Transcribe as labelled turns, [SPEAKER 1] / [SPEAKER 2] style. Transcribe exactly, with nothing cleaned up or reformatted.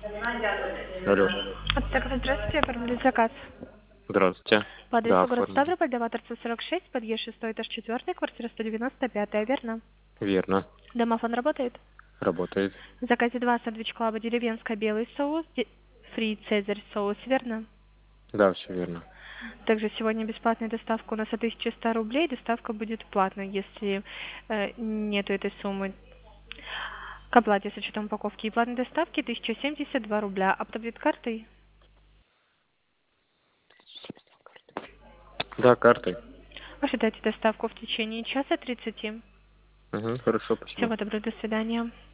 [SPEAKER 1] Алло.
[SPEAKER 2] Аптека, здравствуйте, оформили заказ.
[SPEAKER 1] Здравствуйте.
[SPEAKER 2] По
[SPEAKER 1] Да,
[SPEAKER 2] адресу город
[SPEAKER 1] оформили.
[SPEAKER 2] Ставрополь, дома торцов сорок шесть, подъезд шестой, этаж четыре, квартира сто девяносто пять, верно?
[SPEAKER 1] Верно.
[SPEAKER 2] Домофон работает?
[SPEAKER 1] Работает.
[SPEAKER 2] В заказе два сэндвич клаба, деревенская, белый соус, де- фри цезарь соус, верно?
[SPEAKER 1] Да, все верно.
[SPEAKER 2] Также сегодня бесплатная доставка у нас от тысячи ста рублей, доставка будет платной, если э, нету этой суммы. К оплате с учетом упаковки и платной доставки тысяча семьдесят два рубля. Оплатит картой?
[SPEAKER 1] Да, картой.
[SPEAKER 2] Ожидайте доставку в течение часа тридцати.
[SPEAKER 1] Угу, хорошо, спасибо.
[SPEAKER 2] Всего доброго, до свидания.